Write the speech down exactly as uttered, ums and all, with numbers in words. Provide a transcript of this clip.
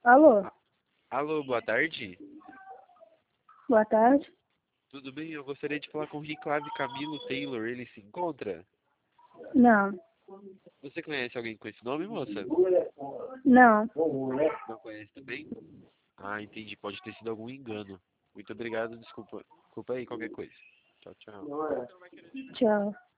Alô? Alô, boa tarde. Boa tarde. Tudo bem? Eu gostaria de falar com o Riclave Camilo Taylor. Ele se encontra? Não. Você conhece alguém com esse nome, moça? Não. Não conhece também? Ah, entendi. Pode ter sido algum engano. Muito obrigado. Desculpa. Desculpa aí qualquer coisa. Tchau, tchau. Tchau.